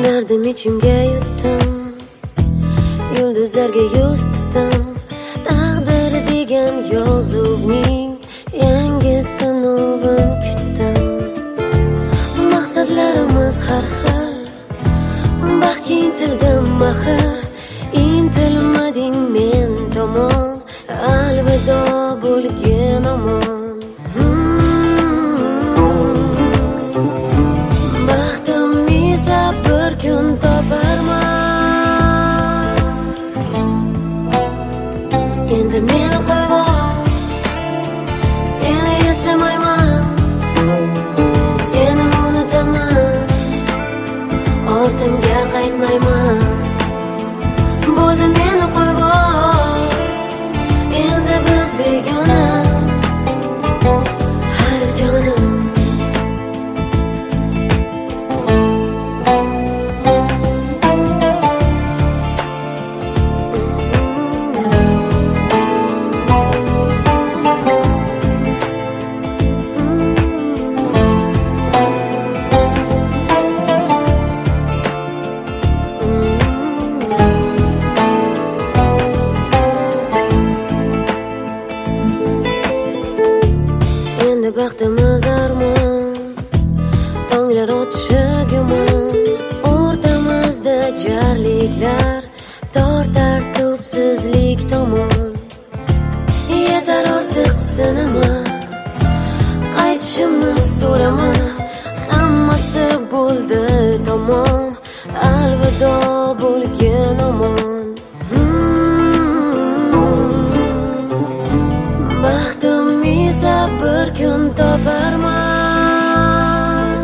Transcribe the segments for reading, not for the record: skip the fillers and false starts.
Dardim ichimga yutdim, yulduzlarga yuz tutdim. Taqdir degan yozuvning yangi sinovin kutdim. Maqsadlarimiz har xil, baxtga intildim axir. Intilmading men tomon, alvido bo'lgin omon. Baxtim izlab bir kun toparman. Endi meni qo'yvoq, seni eslamayman, seni unutaman, ortimga qaytmayman. Bo'ldi meni qo'yvoq, endi biz begona. Har jonim baxtimiz armon, tonglar otishi gumon. O'rtamizda jarliklar tortar tubsizlik tomon. Yetar ortiq sinima, qaytishimni so'rama. Hammasi bo'ldi tamom, alvido bo'lgin omon. Baxtim izlab bir kun toparman.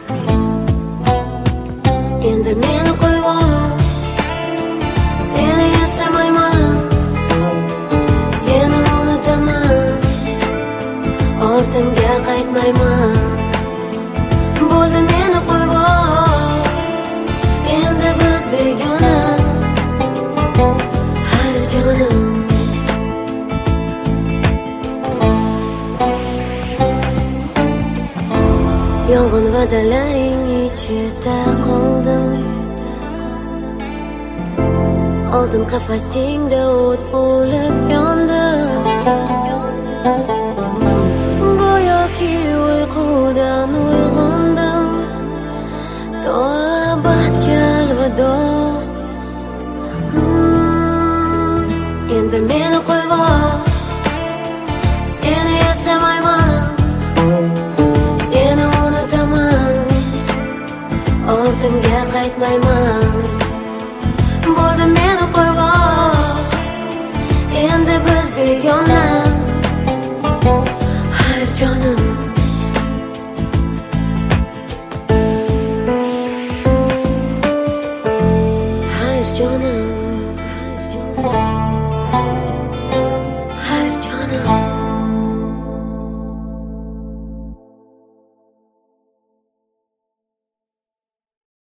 Endi meni qo'yvoq, seni eslamayman, seni unutaman, ortimga qaytmayman. Bo'ldi meni qo'yvoq, endi biz begona. Har jonim yolg'on va'dalaring ichida qoldim. Oltin qafasingda o't bo'lib yondim. Go'yoki uyqudan uyg'ondim. To baxtga alvido. Endi meni qo'yvoq, seni eslamayman, seni unutaman, ortimga qaytmayman. Bo'ldi meni qo'yvoq, endi biz begona. Har jonim har jonim